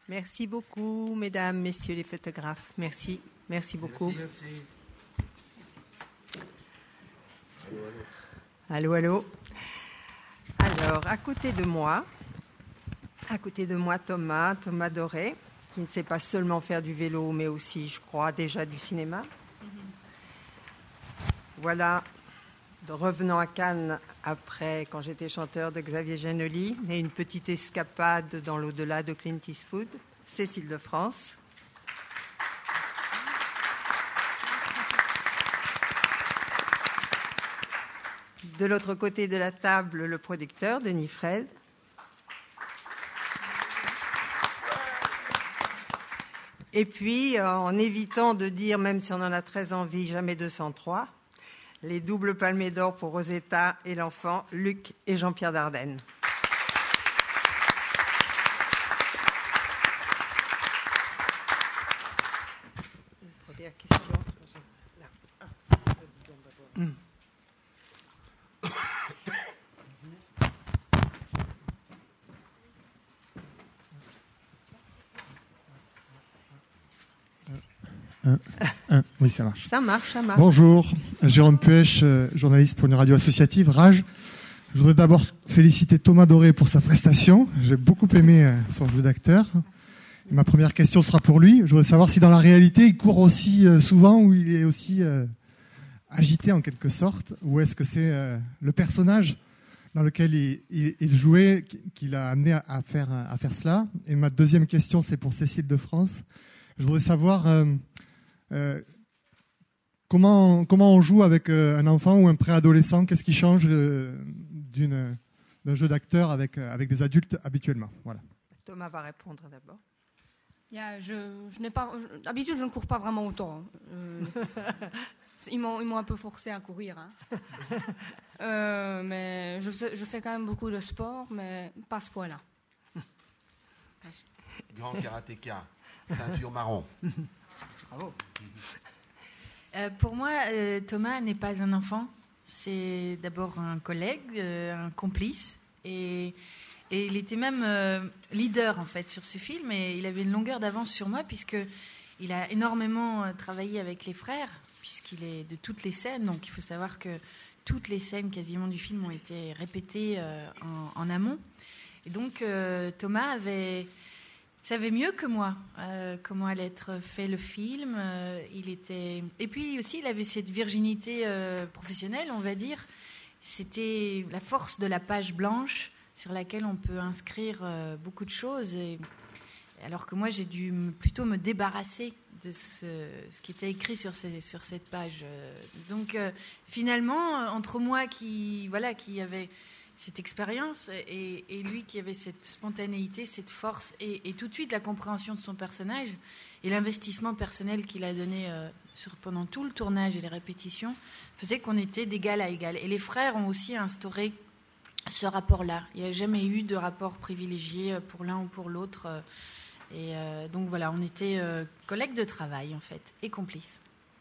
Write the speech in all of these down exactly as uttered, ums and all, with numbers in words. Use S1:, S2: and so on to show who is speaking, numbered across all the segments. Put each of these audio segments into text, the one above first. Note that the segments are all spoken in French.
S1: Merci beaucoup, mesdames, messieurs les photographes. Merci, merci beaucoup.
S2: Merci, merci.
S1: Allô, allô. Alors, à côté de moi, à côté de moi, Thomas, Thomas Doré, qui ne sait pas seulement faire du vélo, mais aussi, je crois, déjà du cinéma. Mm-hmm. Voilà, de revenant à Cannes après, quand j'étais chanteur de Xavier Giannoli, et une petite escapade dans l'au-delà de Clint Eastwood, Cécile de France. De l'autre côté de la table, le producteur, Denis Fred. Et puis, en évitant de dire, même si on en a très envie, jamais deux cent trois, les doubles palmés d'or pour Rosetta et l'enfant, Luc et Jean-Pierre Dardenne. Une première question. Hum.
S3: Un, un. Oui, ça marche.
S1: Ça marche, ça marche.
S3: Bonjour, Jérôme Puech, journaliste pour une radio associative, Rage. Je voudrais d'abord féliciter Thomas Doré pour sa prestation. J'ai beaucoup aimé son jeu d'acteur. Et ma première question sera pour lui. Je voudrais savoir si dans la réalité, il court aussi souvent ou il est aussi euh, agité en quelque sorte, ou est-ce que c'est euh, le personnage dans lequel il, il, il jouait qui l'a amené à, à, faire, à faire cela. Et ma deuxième question, c'est pour Cécile de France. Je voudrais savoir euh, euh, comment, comment on joue avec euh, un enfant ou un préadolescent. Qu'est-ce qui change euh, d'une, d'un jeu d'acteur avec, avec des adultes habituellement. Voilà.
S1: Thomas va répondre d'abord.
S4: Yeah, je, je n'ai pas, je, d'habitude, je ne cours pas vraiment autant. Euh, ils, m'ont, ils m'ont un peu forcé à courir. Hein. euh, mais je, je fais quand même beaucoup de sport, mais pas à ce point-là.
S2: Grand karatéka. Ceinture marron.
S1: Bravo.
S5: Euh, pour moi, euh, Thomas n'est pas un enfant. C'est d'abord un collègue, euh, un complice. Et, et il était même euh, leader, en fait, sur ce film. Et il avait une longueur d'avance sur moi, puisqu'il a énormément euh, travaillé avec les frères, puisqu'il est de toutes les scènes. Donc, il faut savoir que toutes les scènes, quasiment, du film ont été répétées euh, en, en amont. Et donc, euh, Thomas avait... savait mieux que moi euh, comment allait être fait le film. Euh, il était... Et puis aussi, il avait cette virginité euh, professionnelle, on va dire. C'était la force de la page blanche sur laquelle on peut inscrire euh, beaucoup de choses. Et... Alors que moi, j'ai dû me, plutôt me débarrasser de ce, ce qui était écrit sur, ces, sur cette page. Donc, euh, finalement, entre moi qui, voilà, qui avait... cette expérience et, et lui qui avait cette spontanéité, cette force et, et tout de suite la compréhension de son personnage et l'investissement personnel qu'il a donné euh, sur, pendant tout le tournage et les répétitions faisait qu'on était d'égal à égal. Et les frères ont aussi instauré ce rapport-là. Il n'y a jamais eu de rapport privilégié pour l'un ou pour l'autre. Et euh, donc voilà, on était euh, collègues de travail en fait et complices.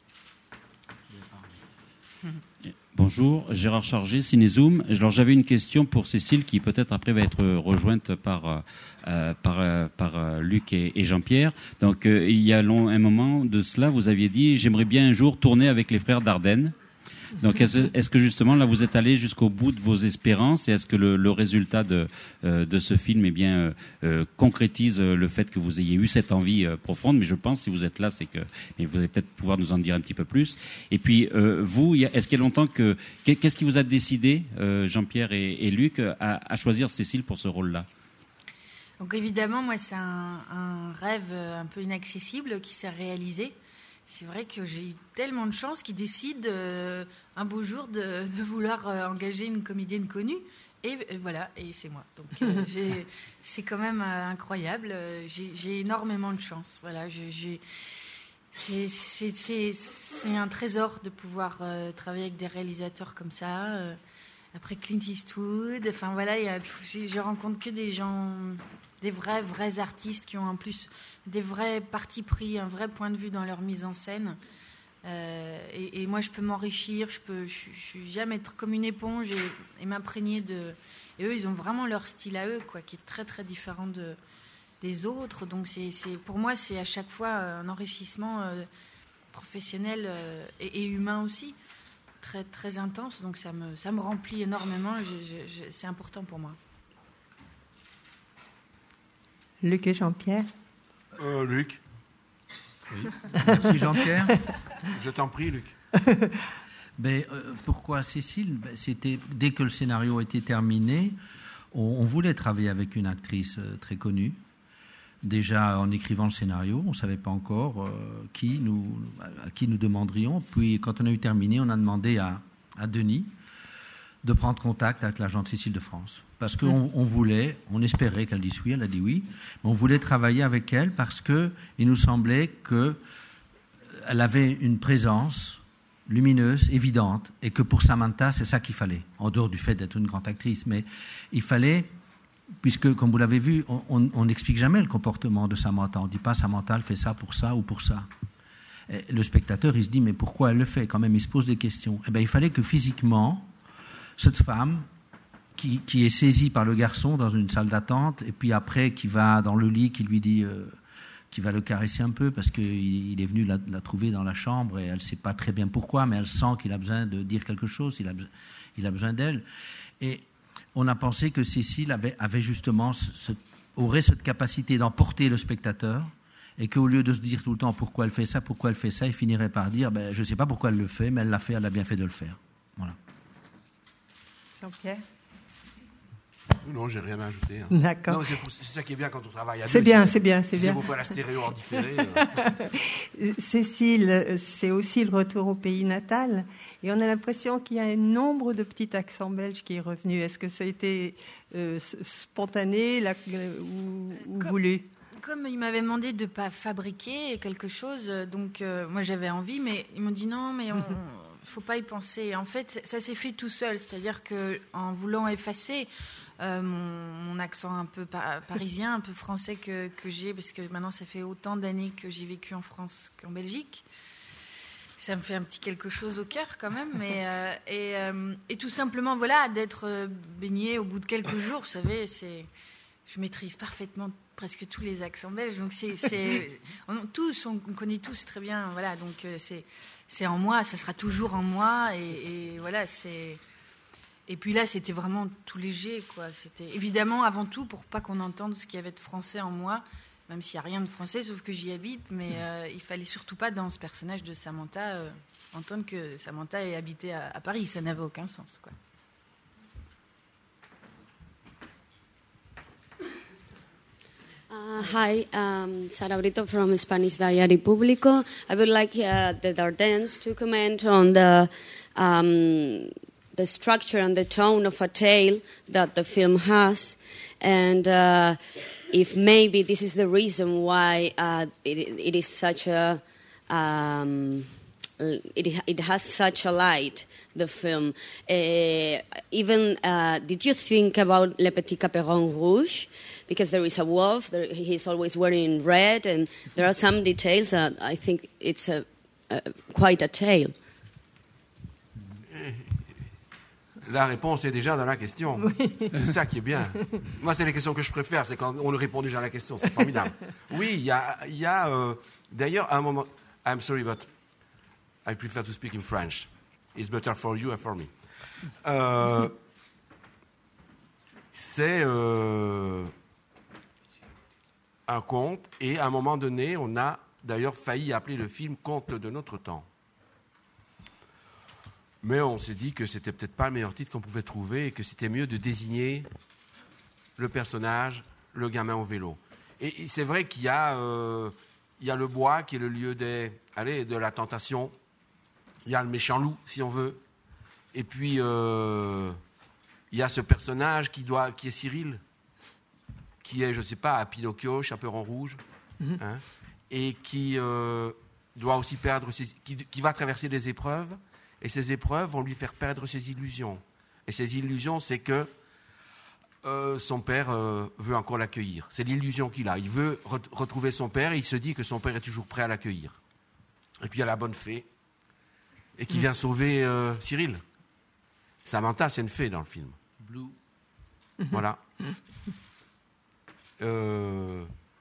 S6: Bonjour, Gérard Chargé, Cinézoom. Alors, j'avais une question pour Cécile qui peut-être après va être rejointe par, euh, par, euh, par euh, Luc et, et Jean-Pierre. Donc euh, il y a long, un moment de cela, vous aviez dit « j'aimerais bien un jour tourner avec les frères Dardenne ». Donc est-ce, est-ce que justement là vous êtes allé jusqu'au bout de vos espérances et est-ce que le, le résultat de, euh, de ce film eh bien, euh, euh, concrétise le fait que vous ayez eu cette envie euh, profonde? Mais je pense si vous êtes là c'est que et vous allez peut-être pouvoir nous en dire un petit peu plus. Et puis euh, vous, est-ce qu'il y a longtemps que qu'est-ce qui vous a décidé, euh, Jean-Pierre et, et Luc, à, à choisir Cécile pour ce rôle-là?
S5: Donc évidemment moi c'est un, un rêve un peu inaccessible qui s'est réalisé. C'est vrai que j'ai eu tellement de chance qu'ils décident euh, un beau jour de, de vouloir euh, engager une comédienne connue. Et, et voilà, et c'est moi. Donc euh, j'ai, c'est quand même euh, incroyable. J'ai, j'ai énormément de chance. Voilà, j'ai, j'ai, c'est, c'est, c'est, c'est un trésor de pouvoir euh, travailler avec des réalisateurs comme ça. Euh, après Clint Eastwood, enfin voilà, y a, j'ai, je rencontre que des gens, des vrais, vrais artistes qui ont en plus des vrais partis pris, un vrai point de vue dans leur mise en scène. Euh, et, et moi, je peux m'enrichir, je peux, je, je suis jamais être comme une éponge et, et m'imprégner de. Et eux, ils ont vraiment leur style à eux, quoi, qui est très très différent de des autres. Donc c'est, c'est, pour moi, c'est à chaque fois un enrichissement euh, professionnel euh, et, et humain aussi, très, très intense. Donc ça me, ça me remplit énormément. Je, je, je, c'est important pour moi.
S1: Luc et Jean-Pierre.
S2: Euh, Luc.
S7: Oui. Merci Jean-Pierre.
S2: Je t'en prie, Luc.
S7: Ben, euh, pourquoi Cécile? Ben, c'était, dès que le scénario était terminé, on, on voulait travailler avec une actrice euh, très connue. Déjà, en écrivant le scénario, on ne savait pas encore euh, qui nous, à qui nous demanderions. Puis, quand on a eu terminé, on a demandé à, à Denis de prendre contact avec l'agent de Cécile de France. Parce qu'on on voulait, on espérait qu'elle dise oui, elle a dit oui, mais on voulait travailler avec elle parce qu'il nous semblait qu'elle avait une présence lumineuse, évidente, et que pour Samantha, c'est ça qu'il fallait, en dehors du fait d'être une grande actrice. Mais il fallait, puisque, comme vous l'avez vu, on n'explique jamais le comportement de Samantha. On ne dit pas Samantha, elle fait ça pour ça ou pour ça. Et le spectateur, il se dit, mais pourquoi elle le fait? Quand même, il se pose des questions. Eh bien, il fallait que physiquement, cette femme, qui, qui est saisie par le garçon dans une salle d'attente, et puis après, qui va dans le lit, qui lui dit... Euh, qui va le caresser un peu parce qu'il il est venu la, la trouver dans la chambre et elle ne sait pas très bien pourquoi, mais elle sent qu'il a besoin de dire quelque chose, il a, il a besoin d'elle. Et on a pensé que Cécile avait, avait justement ce, aurait cette capacité d'emporter le spectateur et qu'au lieu de se dire tout le temps pourquoi elle fait ça, pourquoi elle fait ça, il finirait par dire ben, je ne sais pas pourquoi elle le fait, mais elle l'a fait, elle a bien fait de le faire. Voilà.
S1: Jean-Pierre.
S2: Non, j'ai rien à ajouter. Hein.
S1: D'accord.
S2: Non, c'est, pour, c'est ça qui est bien quand on travaille à deux.
S1: C'est bien, c'est bien, c'est
S2: si
S1: bien.
S2: Si vous faites la stéréo en différé.
S1: Euh... Cécile, c'est aussi le retour au pays natal. Et on a l'impression qu'il y a un nombre de petits accents belges qui est revenu. Est-ce que ça a été euh, spontané là, ou, ou
S5: comme,
S1: voulu?
S5: Comme ils m'avaient demandé de ne pas fabriquer quelque chose, donc euh, moi j'avais envie, mais ils m'ont dit non, mais on... Il ne faut pas y penser. En fait, ça s'est fait tout seul. C'est-à-dire qu'en voulant effacer euh, mon, mon accent un peu pa- parisien, un peu français que, que j'ai, parce que maintenant, ça fait autant d'années que j'ai vécu en France qu'en Belgique, ça me fait un petit quelque chose au cœur quand même. Mais, euh, et, euh, et tout simplement, voilà, d'être baigné au bout de quelques jours, vous savez, c'est... Je maîtrise parfaitement presque tous les accents belges, donc c'est, c'est on, tous, on, on connaît tous très bien, voilà, donc euh, c'est, c'est en moi, ça sera toujours en moi, et, et voilà, c'est. Et puis là, c'était vraiment tout léger, quoi. C'était évidemment avant tout pour pas qu'on entende ce qu'il y avait de français en moi, même s'il y a rien de français, sauf que j'y habite, mais euh, il fallait surtout pas dans ce personnage de Samantha euh, entendre que Samantha est habitée à, à Paris, ça n'avait aucun sens, quoi.
S8: Uh, hi, um, Sara Brito from Spanish Diary Público. I would like uh, the Dardennes to comment on the um, the structure and the tone of a tale that the film has, and uh, if maybe this is the reason why uh, it, it is such a um, it it has such a light. The film. Uh, even uh, did you think about Le Petit Caperon Rouge? Because there is a wolf, there, he's always wearing red, and there are some details that I think it's a, a quite a tale.
S2: La réponse est déjà dans la question.
S1: Oui.
S2: C'est ça qui est bien. Moi, c'est les questions que je préfère, c'est quand on le répond déjà à la question. C'est formidable. Oui, il y a, il y a euh, d'ailleurs, à un moment... I'm sorry, but I prefer to speak in French. It's better for you and for me. Euh, c'est euh, un conte, et à un moment donné, on a d'ailleurs failli appeler le film Conte de notre temps. Mais on s'est dit que c'était peut-être pas le meilleur titre qu'on pouvait trouver et que c'était mieux de désigner le personnage, le gamin au vélo. Et, et c'est vrai qu'il y a, euh, il y a le bois qui est le lieu des, allez, de la tentation. Il y a le méchant loup, si on veut. Et puis, euh, il y a ce personnage qui, doit, qui est Cyril, qui est, je ne sais pas, à Pinocchio, Chaperon Rouge, mm-hmm. hein, et qui euh, doit aussi perdre, ses, qui, qui va traverser des épreuves, et ces épreuves vont lui faire perdre ses illusions. Et ces illusions, c'est que euh, son père euh, veut encore l'accueillir. C'est l'illusion qu'il a. Il veut re- retrouver son père, et il se dit que son père est toujours prêt à l'accueillir. Et puis, il y a la bonne fée, et qui vient sauver euh, Cyril. Samantha, c'est une fée dans le film.
S7: Blue.
S2: Voilà. Euh,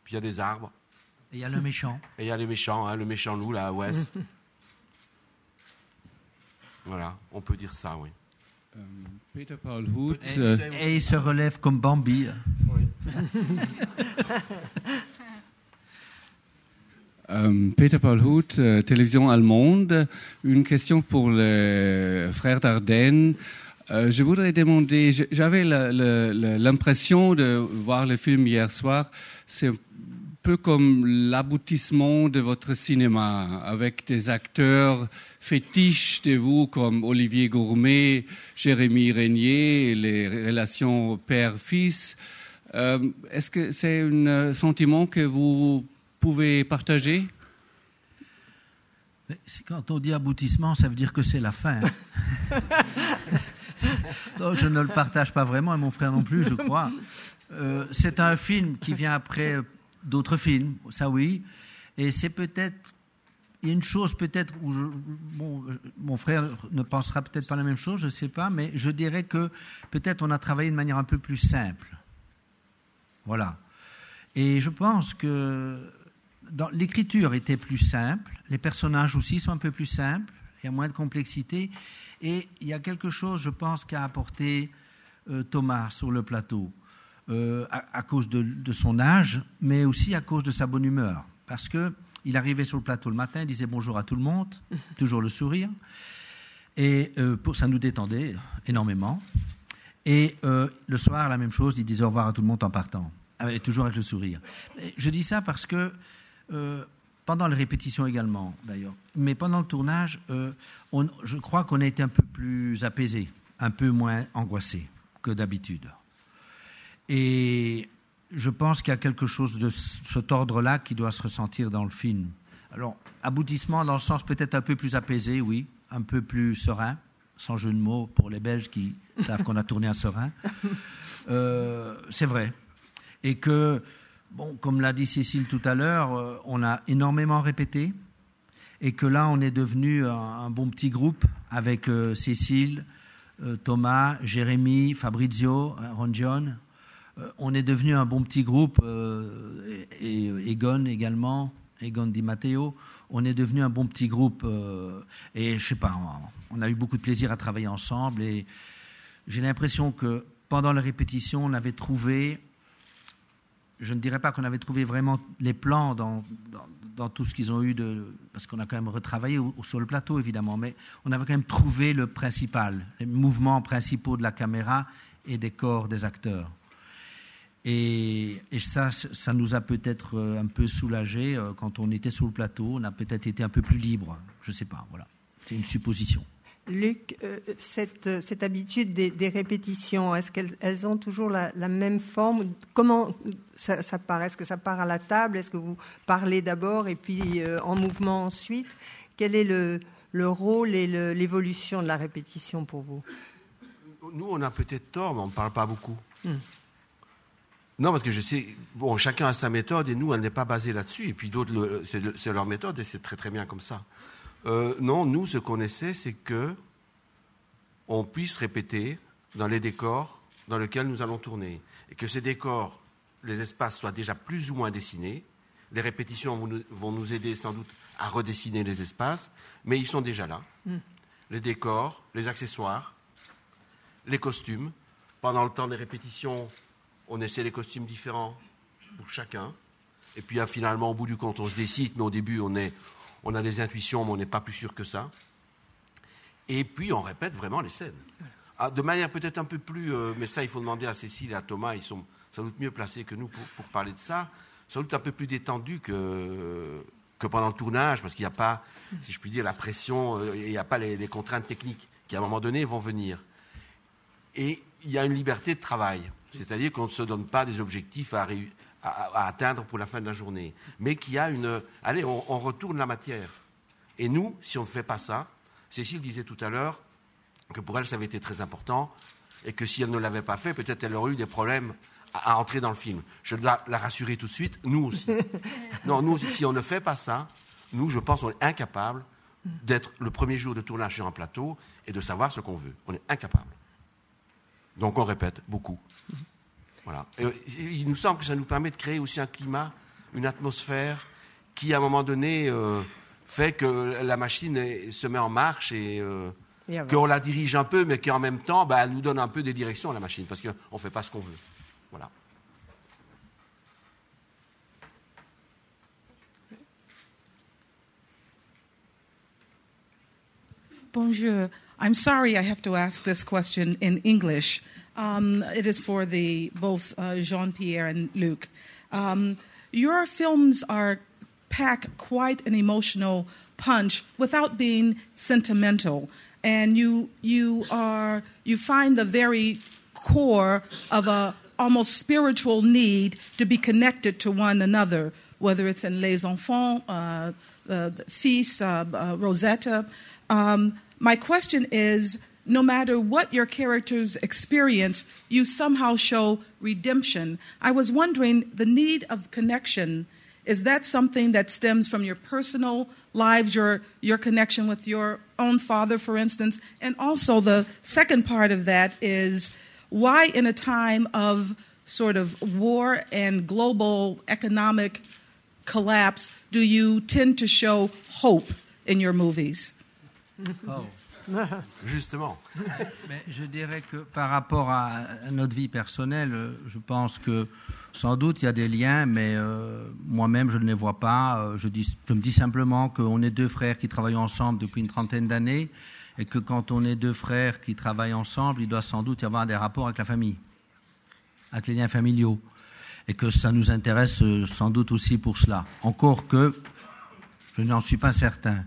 S2: Puis il y a des arbres.
S7: Et il y a le méchant.
S2: Et il y a les méchants, hein, le méchant loup, là, à ouest. Voilà, on peut dire ça, oui.
S9: Um, Peter Paul Hood.
S7: Et,
S9: euh,
S7: et il se relève comme Bambi.
S2: Oui.
S9: um, Peter Paul Hood, euh, télévision allemande. Une question pour les frères Dardenne. Euh, je voudrais demander, j'avais la, la, la, l'impression de voir le film hier soir, c'est un peu comme l'aboutissement de votre cinéma, avec des acteurs fétiches de vous comme Olivier Gourmet, Jérémy Régnier, les relations père-fils. Euh, est-ce que c'est un sentiment que vous pouvez partager ?
S7: Quand on dit aboutissement, ça veut dire que c'est la fin. Donc, je ne le partage pas vraiment, et mon frère non plus, je crois. Euh, c'est un film qui vient après d'autres films, ça oui. Et c'est peut-être, il y a une chose peut-être où je, bon, mon frère ne pensera peut-être pas la même chose, je ne sais pas, mais je dirais que peut-être on a travaillé de manière un peu plus simple. Voilà. Et je pense que dans, l'écriture était plus simple, les personnages aussi sont un peu plus simples, il y a moins de complexité, et il y a quelque chose, je pense, qu'a apporté euh, Thomas sur le plateau, euh, à, à cause de, de son âge, mais aussi à cause de sa bonne humeur. Parce qu'il arrivait sur le plateau le matin, il disait bonjour à tout le monde, toujours le sourire, et euh, pour, ça nous détendait énormément. Et euh, le soir, la même chose, il disait au revoir à tout le monde en partant, et toujours avec le sourire. Et je dis ça parce que Euh, pendant les répétitions également, d'ailleurs, mais pendant le tournage, euh, on, je crois qu'on a été un peu plus apaisé, un peu moins angoissé que d'habitude. Et je pense qu'il y a quelque chose de cet ordre-là qui doit se ressentir dans le film. Alors, aboutissement dans le sens peut-être un peu plus apaisé, oui, un peu plus serein, sans jeu de mots pour les Belges qui savent qu'on a tourné à Serein. Euh, c'est vrai. Et que... Bon, comme l'a dit Cécile tout à l'heure, euh, on a énormément répété et que là, on est devenu un, un bon petit groupe avec euh, Cécile, euh, Thomas, Jérémy, Fabrizio, euh, Ron John. Euh, on est devenu un bon petit groupe, euh, et, et Egon également, Egon Di Matteo. On est devenu un bon petit groupe euh, et je sais pas, on, on a eu beaucoup de plaisir à travailler ensemble et j'ai l'impression que pendant la répétition, on avait trouvé... Je ne dirais pas qu'on avait trouvé vraiment les plans dans, dans, dans tout ce qu'ils ont eu, de, parce qu'on a quand même retravaillé au, sur le plateau, évidemment, mais on avait quand même trouvé le principal, les mouvements principaux de la caméra et des corps des acteurs. Et, et ça, ça nous a peut-être un peu soulagés quand on était sur le plateau. On a peut-être été un peu plus libre. Je ne sais pas, voilà. C'est une supposition.
S1: Luc, euh, cette, cette habitude des, des répétitions, est-ce qu'elles elles ont toujours la, la même forme ? Comment ça, ça part ? Est-ce que ça part à la table ? Est-ce que vous parlez d'abord et puis euh, en mouvement ensuite ? Quel est le, le rôle et le, l'évolution de la répétition pour vous ?
S2: Nous, on a peut-être tort, mais on ne parle pas beaucoup.
S1: Hmm.
S2: Non, parce que je sais, bon, chacun a sa méthode et nous, elle n'est pas basée là-dessus. Et puis d'autres, le, c'est, le, c'est leur méthode et c'est très très bien comme ça. Euh, non, nous, ce qu'on essaie, c'est que on puisse répéter dans les décors dans lesquels nous allons tourner. Et que ces décors, les espaces soient déjà plus ou moins dessinés. Les répétitions vont nous, vont nous aider sans doute à redessiner les espaces, mais ils sont déjà là. Mm. Les décors, les accessoires, les costumes. Pendant le temps des répétitions, on essaie des costumes différents pour chacun. Et puis finalement, au bout du compte, on se décide, mais au début, on est... On a des intuitions, mais on n'est pas plus sûr que ça. Et puis, on répète vraiment les scènes. Ah, de manière peut-être un peu plus... Euh, mais ça, il faut demander à Cécile et à Thomas. Ils sont sans doute mieux placés que nous pour, pour parler de ça. Sans doute un peu plus détendus que, que pendant le tournage, parce qu'il n'y a pas, si je puis dire, la pression, euh, il n'y a pas les, les contraintes techniques qui, à un moment donné, vont venir. Et il y a une liberté de travail. C'est-à-dire qu'on ne se donne pas des objectifs à réussir. À, à atteindre pour la fin de la journée, mais qu'il y a une... Allez, on, on retourne la matière. Et nous, si on ne fait pas ça, Cécile disait tout à l'heure que pour elle, ça avait été très important, et que si elle ne l'avait pas fait, peut-être elle aurait eu des problèmes à, à entrer dans le film. Je dois la rassurer tout de suite, nous aussi. Non, nous, si on ne fait pas ça, nous, je pense, on est incapable d'être le premier jour de tournage sur un plateau et de savoir ce qu'on veut. On est incapable. Donc on répète beaucoup. Voilà. Et il nous semble que ça nous permet de créer aussi un climat une atmosphère qui, à un moment donné, euh, fait que la machine est, se met en marche et, euh, et qu'on la dirige un peu, mais qu'en même temps, bah, elle nous donne un peu des directions à la machine, parce qu'on ne fait pas ce qu'on veut. Voilà.
S10: Bonjour. I'm sorry I have to ask this question in English. Um, it is for the both uh, Jean-Pierre and Luc. Um, your films are pack quite an emotional punch without being sentimental, and you you are you find the very core of a almost spiritual need to be connected to one another, whether it's in Les Enfants, uh, uh, Fils, uh, uh, Rosetta. Um, my question is, no matter what your characters experience, you somehow show redemption. I was wondering, the need of connection, is that something that stems from your personal lives, your, your connection with your own father, for instance? And also the second part of that is, why in a time of sort of war and global economic collapse do you tend to show hope in your movies?
S7: Oh.
S2: Justement.
S7: Mais je dirais que par rapport à notre vie personnelle, je pense que sans doute il y a des liens, mais euh, moi-même je ne les vois pas. Je, dis, je me dis simplement qu'on est deux frères qui travaillent ensemble depuis une trentaine d'années, et que quand on est deux frères qui travaillent ensemble, il doit sans doute y avoir des rapports avec la famille, avec les liens familiaux, et que ça nous intéresse sans doute aussi pour cela. Encore que je n'en suis pas certain.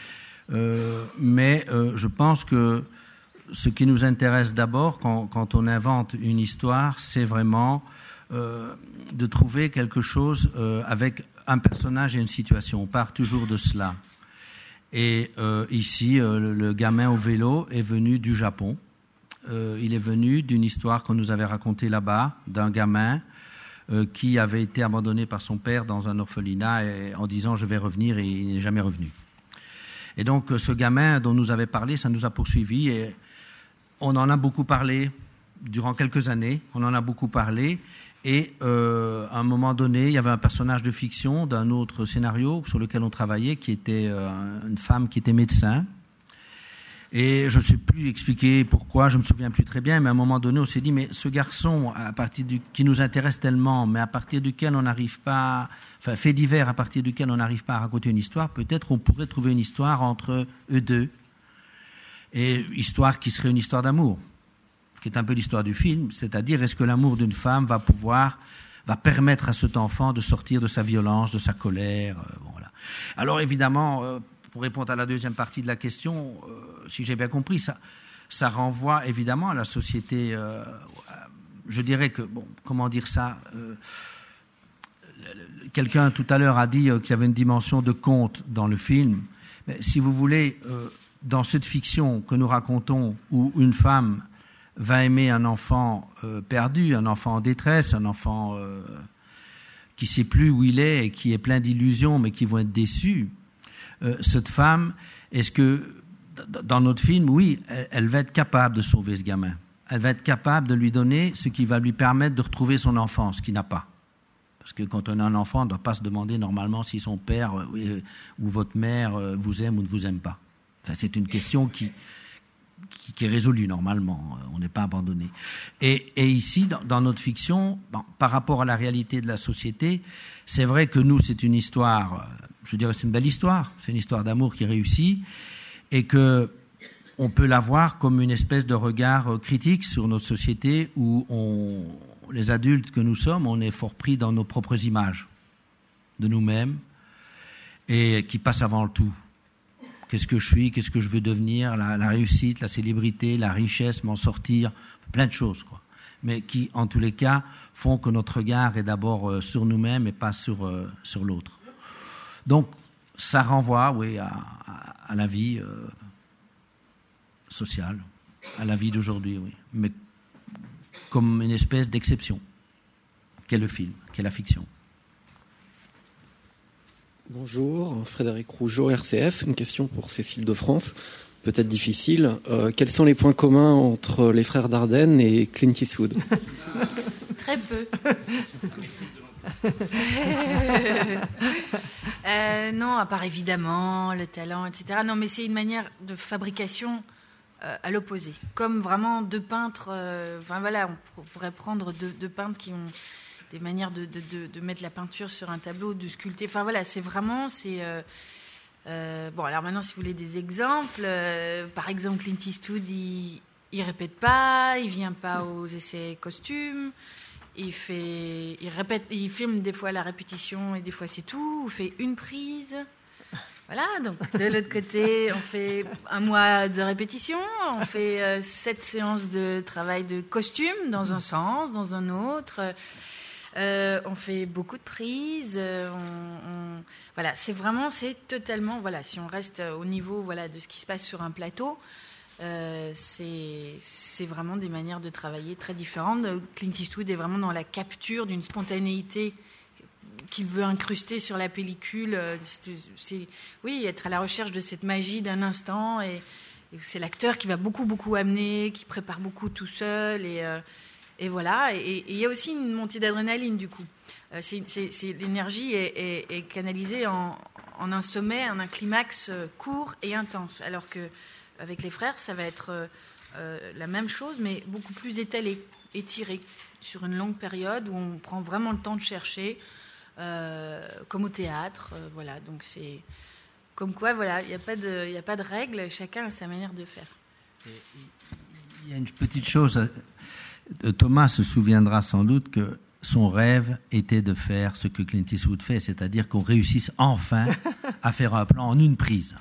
S7: Euh, mais euh, je pense que ce qui nous intéresse d'abord quand, quand on invente une histoire, c'est vraiment euh, de trouver quelque chose euh, avec un personnage et une situation. On part toujours de cela. Et euh, ici, euh, le, le gamin au vélo est venu du Japon. Euh, il est venu d'une histoire qu'on nous avait racontée là-bas, d'un gamin euh, qui avait été abandonné par son père dans un orphelinat et, en disant « je vais revenir » et il n'est jamais revenu. Et donc, ce gamin dont nous avait parlé, ça nous a poursuivis et on en a beaucoup parlé durant quelques années. On en a beaucoup parlé et euh, à un moment donné, il y avait un personnage de fiction d'un autre scénario sur lequel on travaillait qui était euh, une femme qui était médecin. Et je ne sais plus expliquer pourquoi, je ne me souviens plus très bien, mais à un moment donné, on s'est dit, mais ce garçon à partir du, qui nous intéresse tellement, mais à partir duquel on n'arrive pas, enfin, fait divers à partir duquel on n'arrive pas à raconter une histoire, peut-être on pourrait trouver une histoire entre eux deux, et histoire qui serait une histoire d'amour, qui est un peu l'histoire du film, c'est-à-dire est-ce que l'amour d'une femme va pouvoir, va permettre à cet enfant de sortir de sa violence, de sa colère, euh, bon, voilà. Alors évidemment, euh, pour répondre à la deuxième partie de la question, euh, si j'ai bien compris, ça, ça renvoie évidemment à la société. Euh, je dirais que, bon, comment dire ça euh, quelqu'un tout à l'heure a dit euh, qu'il y avait une dimension de conte dans le film. Mais si vous voulez, euh, dans cette fiction que nous racontons, où une femme va aimer un enfant euh, perdu, un enfant en détresse, un enfant euh, qui ne sait plus où il est et qui est plein d'illusions, mais qui vont être déçus. Euh, cette femme, est-ce que dans notre film, oui, elle, elle va être capable de sauver ce gamin. Elle va être capable de lui donner ce qui va lui permettre de retrouver son enfance, qu'il n'a pas. Parce que quand on a un enfant, on ne doit pas se demander normalement si son père euh, ou votre mère euh, vous aime ou ne vous aime pas. Enfin, c'est une question qui, qui, qui est résolue normalement. On n'est pas abandonné. Et, et ici, dans, dans notre fiction, bon, par rapport à la réalité de la société, c'est vrai que nous, c'est une histoire... Je dirais que c'est une belle histoire, c'est une histoire d'amour qui réussit et que on peut la voir comme une espèce de regard critique sur notre société où on, les adultes que nous sommes, on est fort pris dans nos propres images de nous-mêmes et qui passent avant le tout. Qu'est-ce que je suis, qu'est-ce que je veux devenir, la, la réussite, la célébrité, la richesse, m'en sortir, plein de choses, quoi. Mais qui, en tous les cas, font que notre regard est d'abord sur nous-mêmes et pas sur, sur l'autre. Donc, ça renvoie, oui, à, à, à la vie euh, sociale, à la vie d'aujourd'hui, oui, mais comme une espèce d'exception, qu'est le film, qu'est la fiction.
S11: Bonjour, Frédéric Rougeau, R C F. Une question pour Cécile de France, peut-être difficile. Euh, quels sont les points communs entre les frères Dardenne et Clint Eastwood ?
S5: Très peu. euh, Non, à part évidemment le talent, et cetera. Non, mais c'est une manière de fabrication euh, à l'opposé. Comme vraiment deux peintres, euh, enfin voilà, on pourrait prendre deux, deux peintres qui ont des manières de, de, de, de mettre la peinture sur un tableau, de sculpter. Enfin voilà, c'est vraiment... c'est euh, euh, Bon, alors maintenant, si vous voulez des exemples, euh, par exemple, Clint Eastwood, il ne répète pas, il ne vient pas aux essais costumes. Il fait, il répète, il filme des fois la répétition et des fois c'est tout. On fait une prise. Voilà, donc de l'autre côté, on fait un mois de répétition, on fait euh, sept séances de travail de costume dans un sens, dans un autre. Euh, on fait beaucoup de prises. Euh, on, on, voilà, c'est vraiment, c'est totalement, voilà, si on reste au niveau, voilà, de ce qui se passe sur un plateau. Euh, c'est, c'est vraiment des manières de travailler très différentes. Clint Eastwood est vraiment dans la capture d'une spontanéité qu'il veut incruster sur la pellicule. C'est, c'est, oui, être à la recherche de cette magie d'un instant. Et, et c'est l'acteur qui va beaucoup, beaucoup amener, qui prépare beaucoup tout seul. Et, euh, et voilà. Et il y a aussi une montée d'adrénaline, du coup. Euh, c'est, c'est, c'est, l'énergie est, est, est canalisée en, en un sommet, en un climax court et intense. Alors que avec les frères, ça va être euh, euh, la même chose, mais beaucoup plus étalé, étiré, sur une longue période où on prend vraiment le temps de chercher, euh, comme au théâtre. Euh, voilà, donc c'est comme quoi, voilà, il n'y a pas de, il n'y a pas de règle, chacun a sa manière de faire.
S7: Il y a une petite chose. Thomas se souviendra sans doute que son rêve était de faire ce que Clint Eastwood fait, c'est-à-dire qu'on réussisse enfin à faire un plan en une prise.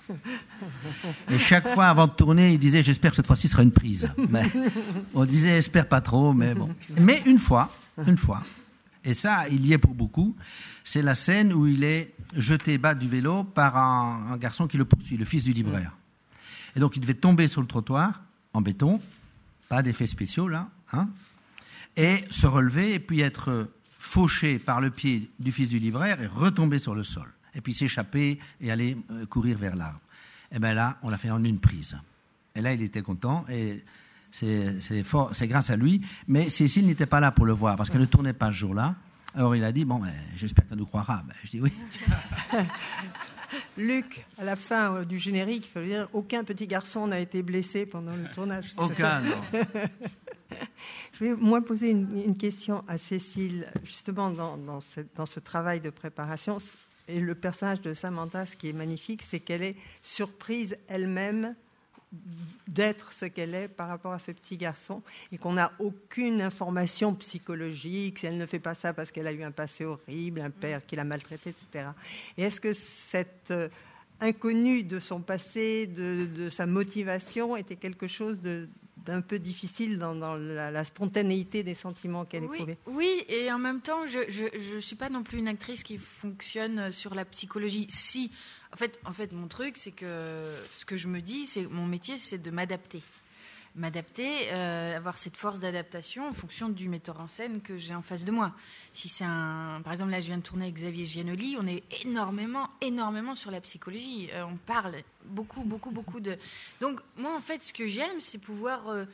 S7: Et chaque fois, avant de tourner, il disait « J'espère que cette fois-ci, ce sera une prise. » Mais on disait « J'espère pas trop, mais bon. » Mais une fois, une fois, et ça, il y est pour beaucoup, c'est la scène où il est jeté bas du vélo par un, un garçon qui le poursuit, le fils du libraire. Et donc, il devait tomber sur le trottoir, en béton, pas d'effets spéciaux, là, hein, et se relever, et puis être fauché par le pied du fils du libraire et retomber sur le sol. Et puis s'échapper et aller euh, courir vers l'arbre. Et bien là, on l'a fait en une prise. Et là, il était content, et c'est, c'est, fort, c'est grâce à lui. Mais Cécile n'était pas là pour le voir, parce qu'elle ne tournait pas ce jour-là. Alors il a dit, bon, ben, j'espère qu'elle nous croira. Ben, je dis oui.
S1: Luc, à la fin euh, du générique, il faut dire, aucun petit garçon n'a été blessé pendant le tournage.
S7: Aucun, non.
S1: Je vais moi poser une, une question à Cécile, justement dans, dans, ce, dans ce travail de préparation. Et le personnage de Samantha, ce qui est magnifique, c'est qu'elle est surprise elle-même d'être ce qu'elle est par rapport à ce petit garçon et qu'on n'a aucune information psychologique, si elle ne fait pas ça parce qu'elle a eu un passé horrible, un père qui l'a maltraité, et cetera. Et est-ce que cette euh, inconnue de son passé, de, de sa motivation, était quelque chose de, d'un peu difficile dans, dans la, la spontanéité des sentiments qu'elle
S5: oui,
S1: éprouvait?
S5: Oui, et en même temps, je ne suis pas non plus une actrice qui fonctionne sur la psychologie. Si, en fait, en fait, mon truc, c'est que ce que je me dis, c'est mon métier, c'est de m'adapter. M'adapter, euh, avoir cette force d'adaptation en fonction du metteur en scène que j'ai en face de moi. Si c'est un, par exemple, là, je viens de tourner avec Xavier Giannoli, on est énormément, énormément sur la psychologie. Euh, on parle beaucoup, beaucoup, beaucoup de. Donc, moi, en fait, ce que j'aime, c'est pouvoir euh,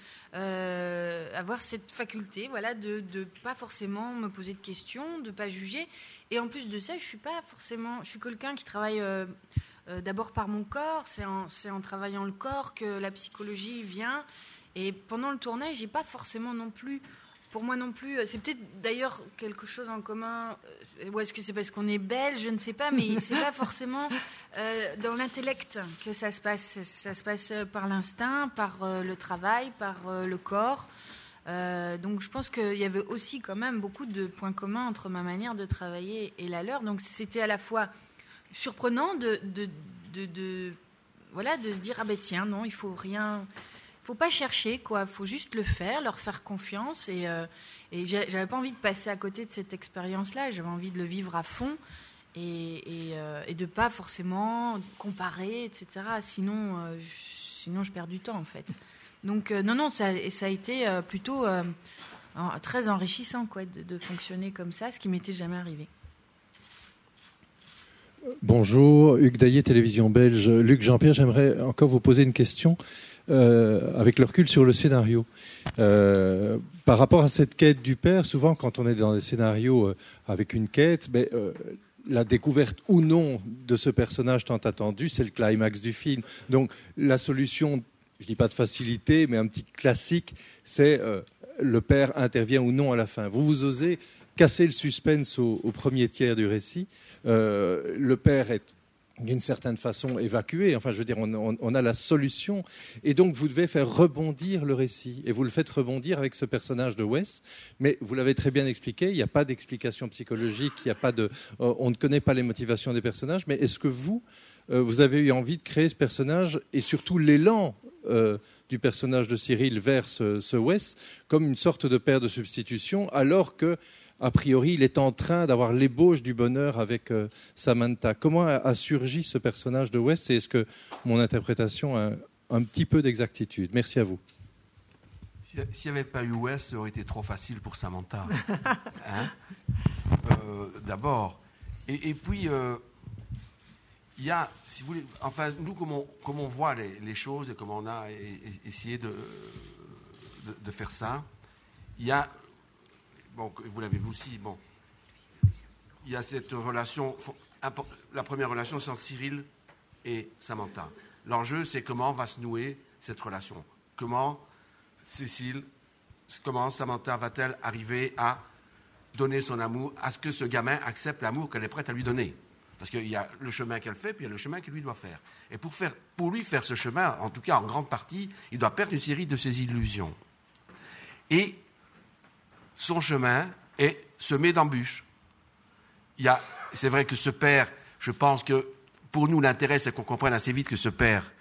S5: euh, avoir cette faculté, voilà, de ne pas forcément me poser de questions, de pas juger. Et en plus de ça, je suis pas forcément, je suis quelqu'un qui travaille. Euh, Euh, d'abord par mon corps, c'est en, c'est en travaillant le corps que la psychologie vient. Et pendant le tournage, j'ai pas forcément non plus, pour moi non plus, c'est peut-être d'ailleurs quelque chose en commun, euh, ou est-ce que c'est parce qu'on est belge, je ne sais pas, mais c'est pas forcément euh, dans l'intellect que ça se passe. Ça se passe par l'instinct, par euh, le travail, par euh, le corps. Euh, donc je pense qu'il y avait aussi quand même beaucoup de points communs entre ma manière de travailler et la leur. Donc c'était à la fois surprenant de, de, de, de, voilà, de se dire ah ben tiens non, il faut rien, faut pas chercher quoi, faut juste le faire, leur faire confiance et, euh, et j'avais pas envie de passer à côté de cette expérience-là, j'avais envie de le vivre à fond et, et, euh, et de pas forcément comparer, et cetera. Sinon, euh, je, sinon je perds du temps en fait. Donc euh, non non, ça, ça a été euh, plutôt euh, très enrichissant quoi de, de fonctionner comme ça, ce qui m'était jamais arrivé.
S12: Bonjour, Hugues Daillet, Télévision Belge. Luc Jean-Pierre, j'aimerais encore vous poser une question. euh, avec le recul sur le scénario. Euh, par rapport à cette quête du père, souvent quand on est dans des scénarios euh, avec une quête, ben, euh, la découverte ou non de ce personnage tant attendu, c'est le climax du film. Donc la solution, je ne dis pas de facilité, mais un petit classique, c'est euh, le père intervient ou non à la fin. Vous, vous osez casser le suspense au, au premier tiers du récit. Euh, le père est d'une certaine façon évacué. Enfin, je veux dire, on, on, on a la solution. Et donc, vous devez faire rebondir le récit. Et vous le faites rebondir avec ce personnage de Wes. Mais vous l'avez très bien expliqué, il n'y a pas d'explication psychologique, il y a pas de, euh, on ne connaît pas les motivations des personnages. Mais est-ce que vous, euh, vous avez eu envie de créer ce personnage et surtout l'élan euh, du personnage de Cyril vers ce, ce Wes comme une sorte de père de substitution, alors que a priori, il est en train d'avoir l'ébauche du bonheur avec euh, Samantha. Comment a, a surgi ce personnage de Wes et est-ce que mon interprétation a un, un petit peu d'exactitude? Merci à vous.
S2: S'il n'y avait pas eu Wes, ça aurait été trop facile pour Samantha. Hein euh, D'abord. Et, et puis, euh, il y a, si vous voulez, enfin, nous, comme on, comme on voit les, les choses et comme on a essayé de, de, de faire ça, il y a... Bon, vous l'avez vu aussi, bon, il y a cette relation, la première relation c'est entre Cyril et Samantha. L'enjeu, c'est comment va se nouer cette relation. Comment Cécile, comment Samantha va-t-elle arriver à donner son amour, à ce que ce gamin accepte l'amour qu'elle est prête à lui donner. Parce qu'il y a le chemin qu'elle fait, puis il y a le chemin qu'il lui doit faire. Et pour, faire, pour lui faire ce chemin, en tout cas en grande partie, il doit perdre une série de ses illusions. Et son chemin est semé d'embûches. Il y a, c'est vrai que ce père, je pense que pour nous, l'intérêt, c'est qu'on comprenne assez vite que ce père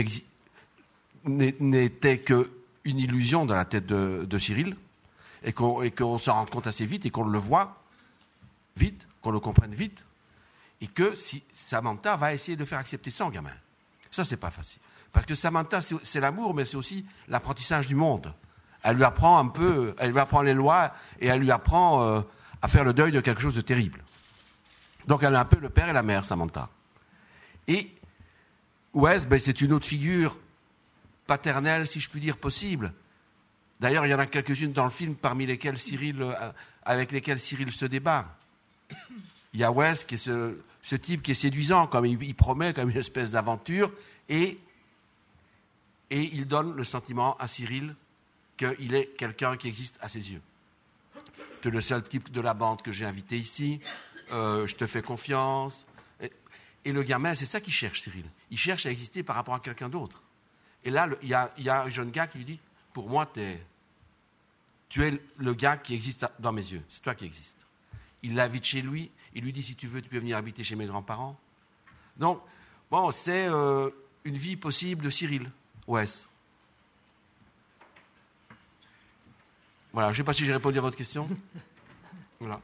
S2: n'était qu'une illusion dans la tête de, de Cyril, et qu'on, et qu'on s'en rende compte assez vite, et qu'on le voit vite, qu'on le comprenne vite, et que si Samantha va essayer de faire accepter ça en gamin. Ça, c'est pas facile. Parce que Samantha, c'est, c'est l'amour, mais c'est aussi l'apprentissage du monde. Elle lui apprend un peu, elle lui apprend les lois et elle lui apprend euh, à faire le deuil de quelque chose de terrible. Donc elle a un peu le père et la mère, Samantha. Et Wes, ben, c'est une autre figure paternelle, si je puis dire, possible. D'ailleurs, il y en a quelques-unes dans le film parmi lesquelles Cyril, euh, avec lesquelles Cyril se débat. Il y a Wes, qui est ce, ce type qui est séduisant, comme il, il promet comme une espèce d'aventure, et, et il donne le sentiment à Cyril qu'il est quelqu'un qui existe à ses yeux. Tu es le seul type de la bande que j'ai invité ici, euh, je te fais confiance. Et, et le gamin, c'est ça qu'il cherche, Cyril. Il cherche à exister par rapport à quelqu'un d'autre. Et là, il y a, y a un jeune gars qui lui dit, pour moi, t'es, tu es le gars qui existe dans mes yeux, c'est toi qui existes. Il l'invite chez lui, il lui dit, si tu veux, tu peux venir habiter chez mes grands-parents. Donc, bon, c'est euh, une vie possible de Cyril, Wes. Voilà, je ne sais pas si j'ai répondu à votre question. Voilà.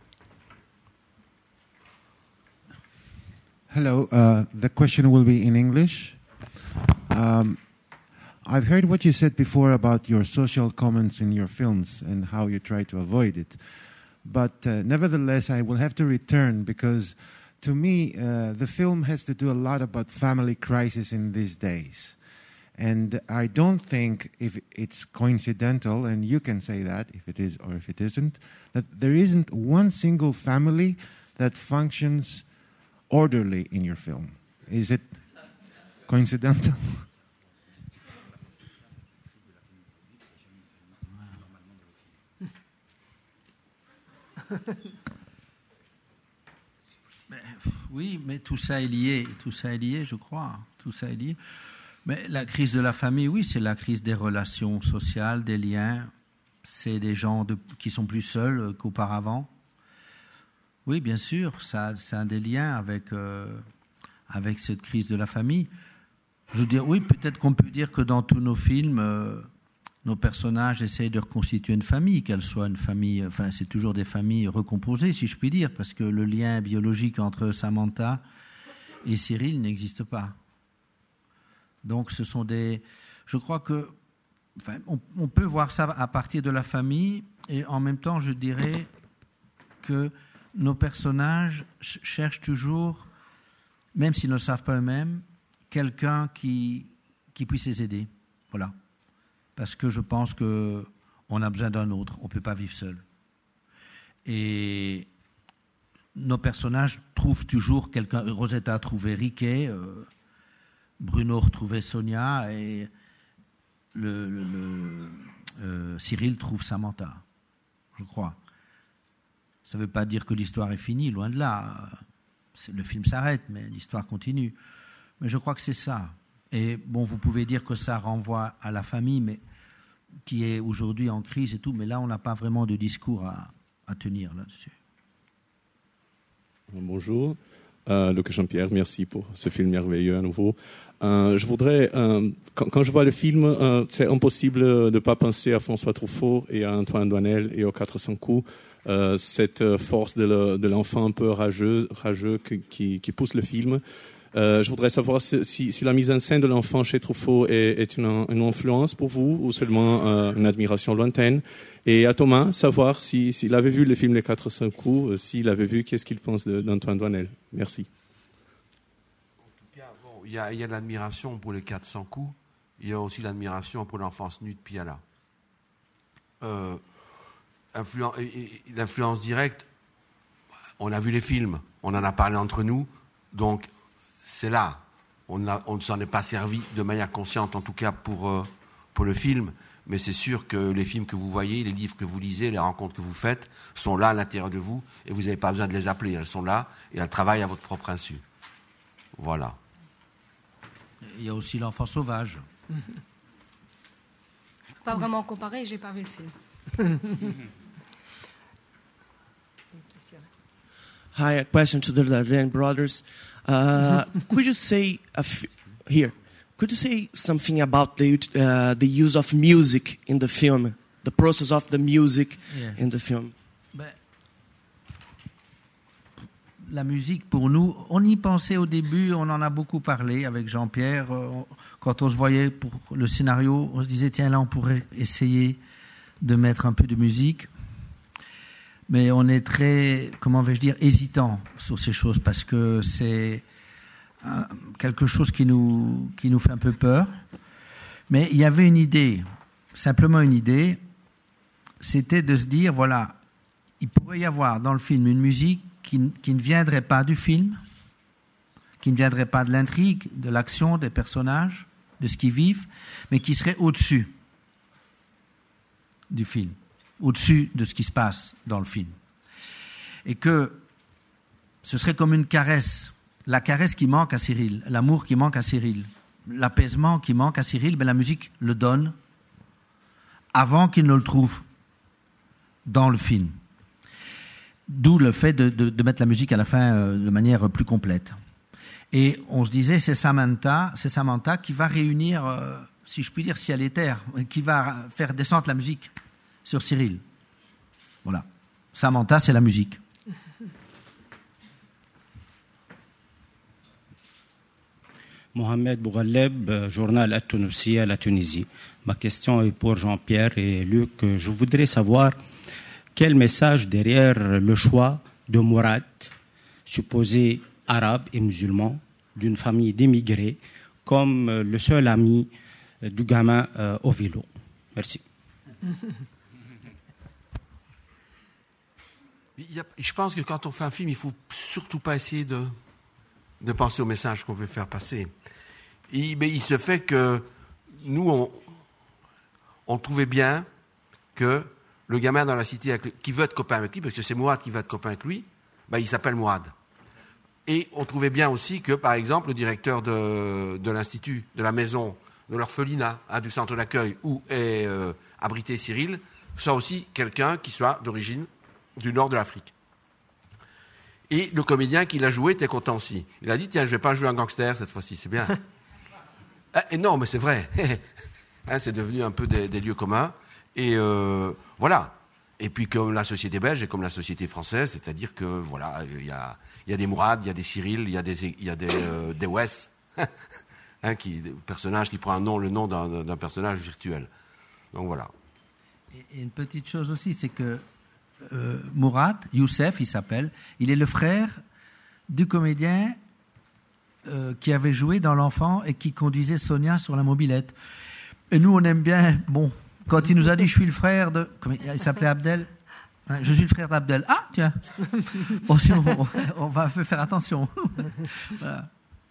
S13: Hello, uh, the question will be in English. Um, I've heard what you said before about your social comments in your films and how you try to avoid it. But uh, nevertheless, I will have to return because to me, uh, the film has to do a lot about family crisis in these days. And I don't think if it's coincidental, and you can say that if it is or if it isn't, that there isn't one single family that functions orderly in your film. Is it coincidental?
S7: Oui, mais tout ça est lié, tout ça est lié, je crois, tout ça est lié. Mais la crise de la famille, oui, c'est la crise des relations sociales, des liens. C'est des gens de, qui sont plus seuls qu'auparavant. Oui, bien sûr, ça, ça a des liens avec, euh, avec cette crise de la famille. Je veux dire, oui, peut-être qu'on peut dire que dans tous nos films, euh, nos personnages essayent de reconstituer une famille, qu'elle soit une famille, enfin, c'est toujours des familles recomposées, si je puis dire, parce que le lien biologique entre Samantha et Cyril n'existe pas. Donc, ce sont des... Je crois que... Enfin, on, on peut voir ça à partir de la famille, et en même temps, je dirais que nos personnages ch- cherchent toujours, même s'ils ne le savent pas eux-mêmes, quelqu'un qui, qui puisse les aider. Voilà. Parce que je pense qu'on a besoin d'un autre. On ne peut pas vivre seul. Et nos personnages trouvent toujours quelqu'un. Rosetta a trouvé Riquet, euh, Bruno retrouvait Sonia et le, le, le, euh, Cyril trouve Samantha, je crois. Ça ne veut pas dire que l'histoire est finie, loin de là. Le film s'arrête, mais l'histoire continue. Mais je crois que c'est ça. Et bon, vous pouvez dire que ça renvoie à la famille, mais qui est aujourd'hui en crise et tout, mais là, on n'a pas vraiment de discours à, à tenir là-dessus.
S14: Bonjour, euh, Luc Jean-Pierre, merci pour ce film merveilleux à nouveau. Euh, je voudrais, euh, quand, quand je vois le film, euh, c'est impossible de ne pas penser à François Truffaut et à Antoine Doinel et aux quatre cents coups. Euh, cette force de, le, de l'enfant un peu rageux, rageux qui, qui, qui pousse le film. Euh, je voudrais savoir si, si, si la mise en scène de l'enfant chez Truffaut est, est une, une influence pour vous ou seulement euh, une admiration lointaine. Et à Thomas, savoir si, s'il avait vu le film Les quatre cents coups, euh, s'il avait vu, qu'est-ce qu'il pense de, d'Antoine Doinel. Merci.
S2: Bon, il y a, il y a de l'admiration pour Les quatre cents coups. Il y a aussi l'admiration pour L'enfance nue de Piala. Euh, influen- l'influence directe, on a vu les films, on en a parlé entre nous, donc c'est là. On, a, on ne s'en est pas servi de manière consciente, en tout cas pour, euh, pour le film, mais c'est sûr que les films que vous voyez, les livres que vous lisez, les rencontres que vous faites, sont là à l'intérieur de vous, et vous n'avez pas besoin de les appeler. Elles sont là, et elles travaillent à votre propre insu. Voilà.
S7: Il y a aussi L'enfant sauvage.
S4: Je ne peux pas vraiment comparer, je n'ai pas vu le film.
S15: Hi, a question to the Dardenne brothers. Uh, could you say a f- here? Could you say something about the uh, the use of music in the film, the process of the music
S7: yeah.
S15: in the film?
S7: Ben, la musique, pour nous, on y pensait au début, on en a beaucoup parlé avec Jean-Pierre. Quand on se voyait pour le scénario, on se disait, tiens, là, on pourrait essayer de mettre un peu de musique. Mais on est très, comment vais-je dire, hésitant sur ces choses parce que c'est un, quelque chose qui nous, qui nous fait un peu peur. Mais il y avait une idée, simplement une idée, c'était de se dire, voilà, il pourrait y avoir dans le film une musique qui, qui ne viendrait pas du film, qui ne viendrait pas de l'intrigue, de l'action, des personnages, de ce qu'ils vivent, mais qui serait au-dessus du film, au-dessus de ce qui se passe dans le film. Et que ce serait comme une caresse, la caresse qui manque à Cyril, l'amour qui manque à Cyril, l'apaisement qui manque à Cyril, ben la musique le donne avant qu'il ne le trouve dans le film. D'où le fait de, de, de mettre la musique à la fin euh, de manière plus complète. Et on se disait, c'est Samantha, c'est Samantha qui va réunir, euh, si je puis dire, ciel et terre, qui va faire descendre la musique sur Cyril. Voilà. Samantha, c'est la musique.
S16: Mohamed Boughalleb, journal At-Tunusi à la Tunisie. Ma question est pour Jean-Pierre et Luc. Je voudrais savoir quel message derrière le choix de Mourad, supposé arabe et musulman, d'une famille d'émigrés, comme le seul ami du gamin euh, au vélo. Merci.
S2: Il y a, je pense que quand on fait un film, il ne faut surtout pas essayer de, de penser au message qu'on veut faire passer. Et, mais il se fait que nous, on, on trouvait bien que le gamin dans la cité avec, qui veut être copain avec lui, parce que c'est Mourad qui veut être copain avec lui, ben, il s'appelle Mourad. Et on trouvait bien aussi que, par exemple, le directeur de, de l'institut, de la maison, de l'orphelinat, hein, du centre d'accueil où est euh, abrité Cyril, soit aussi quelqu'un qui soit d'origine du nord de l'Afrique. Et le comédien qui l'a joué était content aussi. Il a dit, tiens, je ne vais pas jouer un gangster cette fois-ci, c'est bien. ah, et non, mais c'est vrai. hein, c'est devenu un peu des, des lieux communs. Et euh, voilà. Et puis comme la société belge et comme la société française, c'est-à-dire que voilà, il y a, y a des Mourad, il y a des Cyril, il y a des, y a des, euh, des Wes, hein, qui, des personnages qui prend un nom, le nom d'un, d'un personnage virtuel. Donc voilà.
S7: Et une petite chose aussi, c'est que euh, Mourad, Youssef, il s'appelle, il est le frère du comédien euh, qui avait joué dans L'Enfant et qui conduisait Sonia sur la mobilette. Et nous, on aime bien. Bon, quand il nous a dit, je suis le frère de. Comment il s'appelait Abdel. Hein, je suis le frère d'Abdel. Ah, tiens. Bon, si on, on va faire attention. Voilà.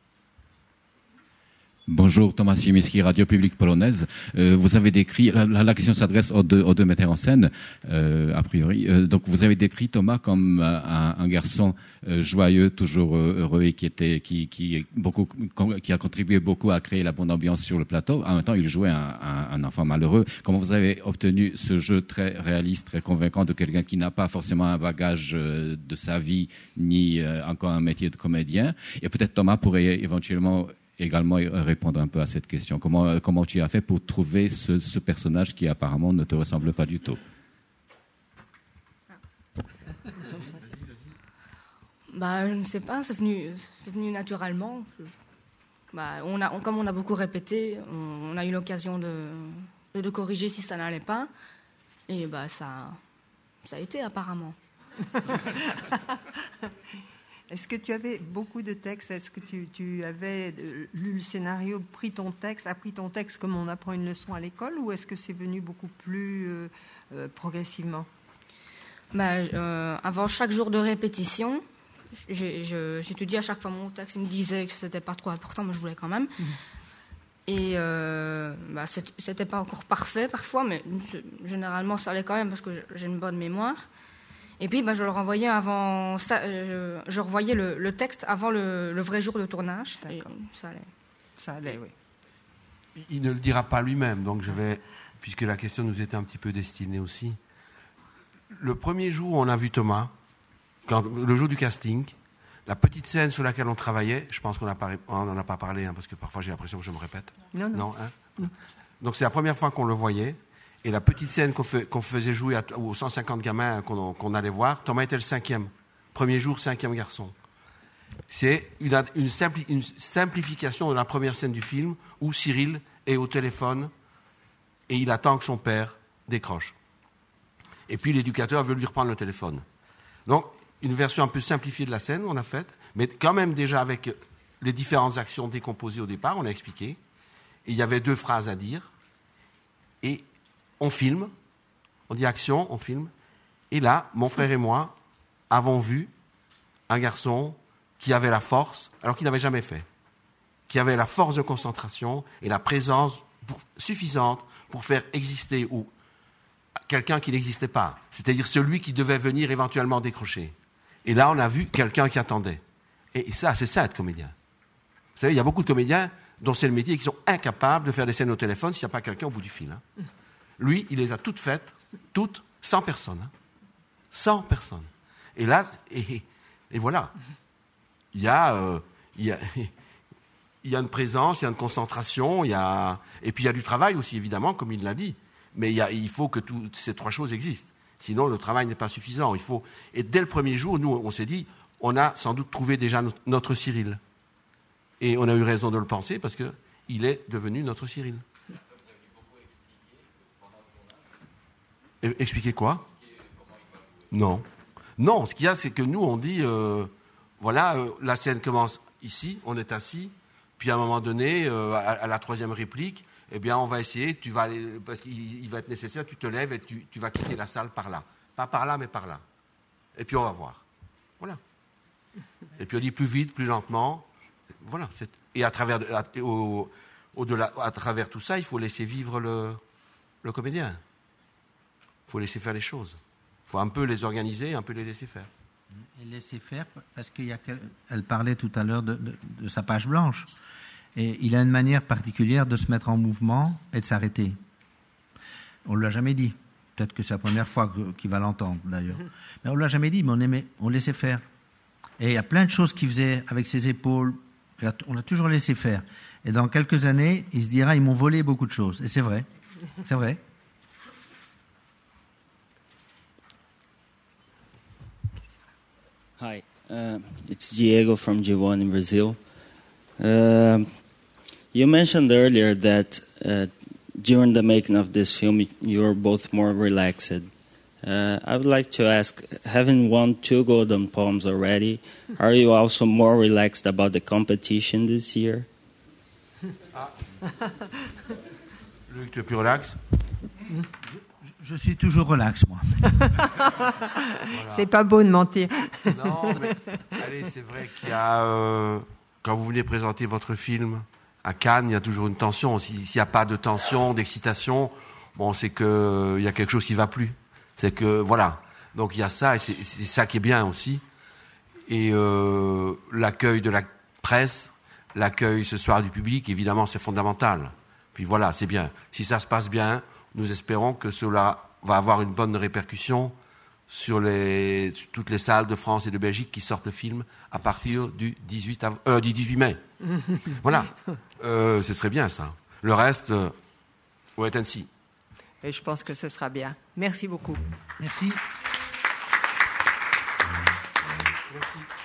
S6: Bonjour, Thomas Siemiski, Radio Publique Polonaise. Euh, vous avez décrit, la, la question s'adresse aux deux, aux deux metteurs en scène, euh, a priori. Euh, donc, vous avez décrit Thomas comme euh, un, un garçon euh, joyeux, toujours euh, heureux et qui était, qui, qui, beaucoup, qui a contribué beaucoup à créer la bonne ambiance sur le plateau. En même temps, il jouait un, un, un enfant malheureux. Comment vous avez obtenu ce jeu très réaliste, très convaincant de quelqu'un qui n'a pas forcément un bagage euh, de sa vie, ni euh, encore un métier de comédien? Et peut-être Thomas pourrait éventuellement également répondre un peu à cette question. Comment, comment tu as fait pour trouver ce, ce personnage qui apparemment ne te ressemble pas du tout?
S4: Bah, je ne sais pas, c'est venu, c'est venu naturellement. Bah, on a, on, comme on a beaucoup répété, on, on a eu l'occasion de, de, de corriger si ça n'allait pas. Et bah, ça, ça a été apparemment.
S1: Est-ce que tu avais beaucoup de textes? Est-ce que tu, tu avais lu le scénario, pris ton texte, appris ton texte comme on apprend une leçon à l'école, ou est-ce que c'est venu beaucoup plus euh, euh, progressivement?
S4: bah, euh, Avant chaque jour de répétition, j'étudiais à chaque fois mon texte. Il me disait que c'était pas trop important, mais je voulais quand même. Mmh. Et euh, bah, c'était pas encore parfait parfois, mais généralement ça allait quand même parce que j'ai une bonne mémoire. Et puis, bah, je le renvoyais avant, ça, euh, je revoyais le, le texte avant le, le vrai jour de tournage. Et ça allait.
S1: Ça allait, oui.
S2: Il ne le dira pas lui-même, donc je vais, puisque la question nous était un petit peu destinée aussi. Le premier jour où on a vu Thomas, quand, le jour du casting, la petite scène sur laquelle on travaillait, je pense qu'on n'en a pas parlé, hein, parce que parfois j'ai l'impression que je me répète.
S1: Non, non.
S2: non, hein non. Donc c'est la première fois qu'on le voyait. Et la petite scène qu'on, fait, qu'on faisait jouer à, aux cent cinquante gamins qu'on, qu'on allait voir, Thomas était le cinquième. Premier jour, cinquième garçon. C'est une, une, simpli, une simplification de la première scène du film où Cyril est au téléphone et il attend que son père décroche. Et puis l'éducateur veut lui reprendre le téléphone. Donc, une version un peu simplifiée de la scène, on a faite, mais quand même déjà avec les différentes actions décomposées au départ, on a expliqué. Et il y avait deux phrases à dire. Et on filme, on dit action, on filme. Et là, mon frère et moi avons vu un garçon qui avait la force, alors qu'il n'avait jamais fait, qui avait la force de concentration et la présence pour, suffisante pour faire exister ou, quelqu'un qui n'existait pas, c'est-à-dire celui qui devait venir éventuellement décrocher. Et là, on a vu quelqu'un qui attendait. Et ça, c'est ça être comédien. Vous savez, il y a beaucoup de comédiens dont c'est le métier qui sont incapables de faire des scènes au téléphone s'il n'y a pas quelqu'un au bout du fil. Hein. Lui, il les a toutes faites, toutes, sans personne. Hein. Sans personne. Et là, et, et voilà. Il y, a, euh, il, y a, il y a une présence, il y a une concentration, il y a, et puis il y a du travail aussi, évidemment, comme il l'a dit. Mais il, y a, il faut que toutes ces trois choses existent. Sinon, le travail n'est pas suffisant. Il faut, et dès le premier jour, nous, on s'est dit, on a sans doute trouvé déjà notre, notre Cyril. Et on a eu raison de le penser parce qu'il est devenu notre Cyril. Expliquer quoi? Non. Non, ce qu'il y a, c'est que nous, on dit, euh, voilà, euh, la scène commence ici, on est assis, puis à un moment donné, euh, à, à la troisième réplique, eh bien, on va essayer, tu vas aller, parce qu'il va être nécessaire, tu te lèves et tu, tu vas quitter la salle par là. Pas par là, mais par là. Et puis on va voir. Voilà. Et puis on dit plus vite, plus lentement. Voilà. C'est, et à travers, à, au, au-delà, à travers tout ça, il faut laisser vivre le, le comédien. Il faut laisser faire les choses. Il faut un peu les organiser, un peu les laisser faire.
S7: Et laisser faire, parce qu'elle parlait tout à l'heure de, de, de sa page blanche. Et il a une manière particulière de se mettre en mouvement et de s'arrêter. On ne l'a jamais dit. Peut-être que c'est la première fois que, qu'il va l'entendre, d'ailleurs. Mais on ne l'a jamais dit, mais on aimait, on laissait faire. Et il y a plein de choses qu'il faisait avec ses épaules. On l'a toujours laissé faire. Et dans quelques années, il se dira, ils m'ont volé beaucoup de choses. Et c'est vrai. C'est vrai.
S17: Hi, uh, it's Diego from G one in Brazil. Uh, you mentioned earlier that uh, during the making of this film, you were both more relaxed. Uh, I would like to ask, having won two Golden Palms already, are you also more relaxed about the competition this year?
S2: Luc, tu es plus relax?
S7: je, je suis toujours relax, moi.
S2: Voilà.
S1: C'est pas beau de mentir.
S2: Non, mais allez, c'est vrai qu'il y a... Euh, quand vous venez présenter votre film à Cannes, il y a toujours une tension. S'il n'y a pas de tension, d'excitation, bon, c'est qu'il y a quelque chose qui ne va plus. C'est que, voilà. Donc il y a ça, et c'est, c'est ça qui est bien aussi. Et euh, l'accueil de la presse, l'accueil ce soir du public, évidemment, c'est fondamental. Puis voilà, c'est bien. Si ça se passe bien, nous espérons que cela va avoir une bonne répercussion sur, les, sur toutes les salles de France et de Belgique qui sortent le film à partir du dix-huit, av- euh, du dix-huit mai. Voilà. Euh, ce serait bien, ça. Le reste, euh, wait and see.
S1: Et je pense que ce sera bien. Merci beaucoup.
S7: Merci.
S2: Merci.